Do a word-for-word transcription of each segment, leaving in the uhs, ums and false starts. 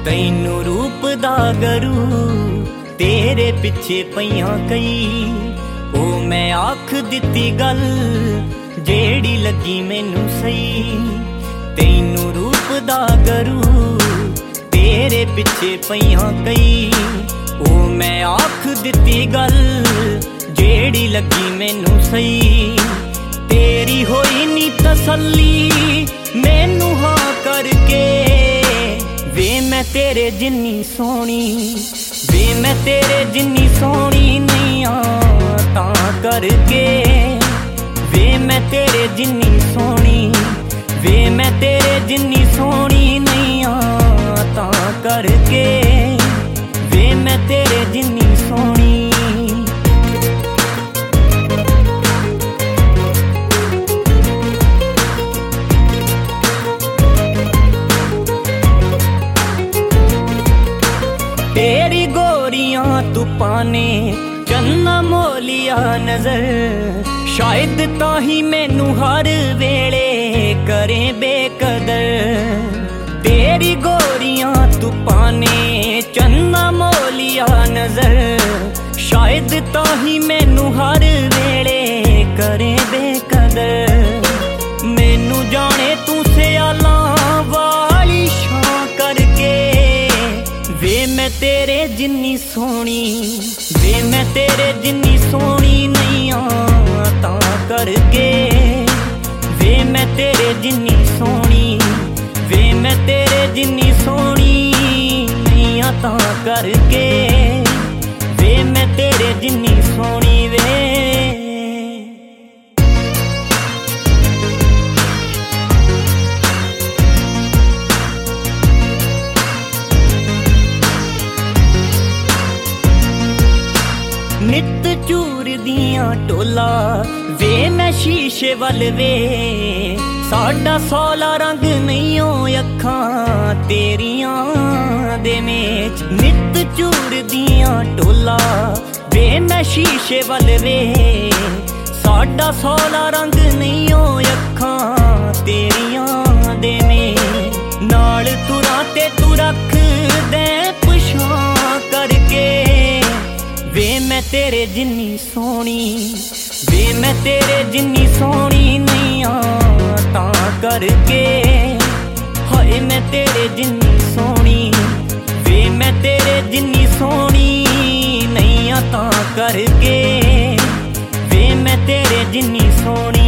तैनू रूप दा गरू तेरे पिछे पईयां कई ओ मैं आख दित्ती गल जेड़ी लगी मैनू सही। तैनू रूप दा गरू तेरे पिछे पईयां कई ओ मैं आख दित्ती गल जेड़ी लगी मैनू सही। तेरी होई नी तसल्ली मैनू हाँ करके वे मैं तेरे जिन्नी सोहनी वे मैं तेरे जिन्नी सोहनी नहीं आ तां करके वे मैं तेरे जिन्नी सोहनी वे मैं तेरे जिन्नी सोहनी नहीं आ तां करके वे मैं तेरे जिन्नी सोहनी। तेरी गोरियां तुप्पां ने चन्ना मोलिया नजर शायद ताही मैनू हर वेले करें बेकदर। तेरी गोरियां तुप्पां ने चन्ना मोलिया नजर शायद ताही मैनू हर वेले करें बेकदर। मैनू जाने तू सियालां वाली शां करके वे मैं तेरे जिन्नी सोहनी वे मैं तेरे जिन्नी सोहनी नहीं आ तां करके वे मैं तेरे जिन्नी सोहनी वे मैं तेरे जिन्नी सोहनी नहीं आ तां करके वे मैं तेरे जिन्नी सोहनी वे। नित चूर दियां टोला वे मैं शीशे वल वे साडा सौला रंग नहीं हो अखां तेरियां दे मेच। नित चूर दियां टोला वे मैं शीशे वल वे साडा सौला रंग नहीं हो अखां तेरियां दे मेच। नाल तुरां ते तू रख दे पछां करके वे मैं तेरे जिन्नी सोहनी वे मैं तेरे जिन्नी सोहनी नहीं आ तां करके हाय मैं तेरे जिन्नी सोहनी वे मैं तेरे जिन्नी सोहनी नहीं आ तां करके वे मैं तेरे जिन्नी सोहनी।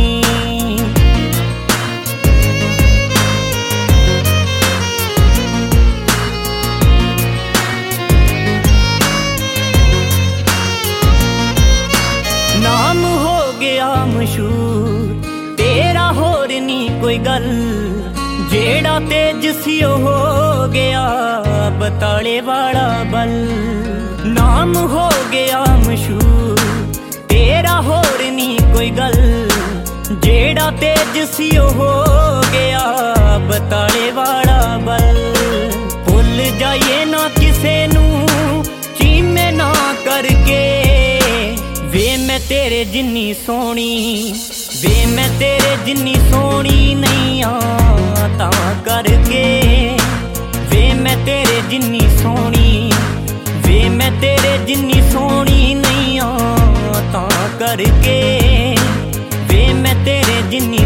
नाम हो गया मशहूर तेरा होर नी कोई गल जेड़ा तेज सी हो गया बताले वाला बल। नाम हो गया मशहूर तेरा होर नी कोई गल जेड़ा तेज सी हो गया बताले वाला बल। भुल जाइए ना किसे नू चीमे ना करके वे मैं तेरे जिन्नी सोहनी वे मैं तेरे जिन्नी सोहनी नहीं आ तां करके वे मैं तेरे जिन्नी सोहनी वे मैं तेरे जिन्नी सोहनी नहीं आ तां करके वे मैं तेरे जिन्नी